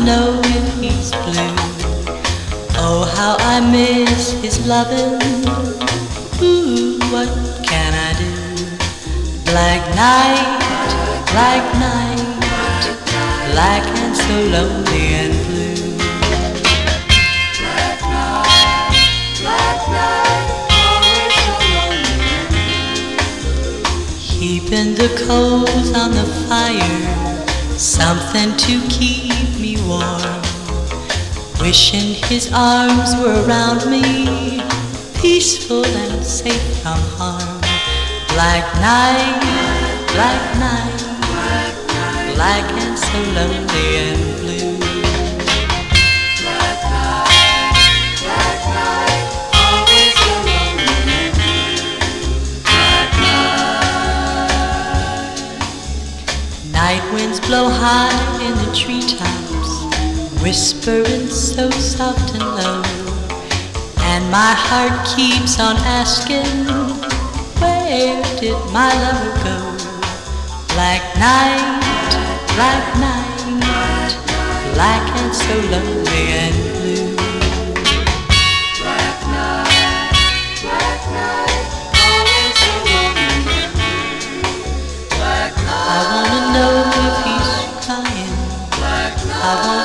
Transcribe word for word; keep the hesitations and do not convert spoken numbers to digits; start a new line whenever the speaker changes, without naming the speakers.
know if he's blue. Oh, how I miss his loving. Ooh, what can I do? Black night, black night, black and so lonely and blue.
Black night, black night, always so lonely and blue.
Keeping the coals on the fire, something to keep me warm. Wishing his arms were around me, peaceful and safe from harm. Black night, black night, black and so lonely and blue.
Black night, black night, always so lonely and blue. Black night.
Night winds blow high in the treetops, whispering so soft and low, and my heart keeps on asking, where did my lover go? Black night, black night, black and so lonely and blue.
Black night, black night, always so lonely and blue. Black
I
night,
wanna know if he's crying.
black
I wanna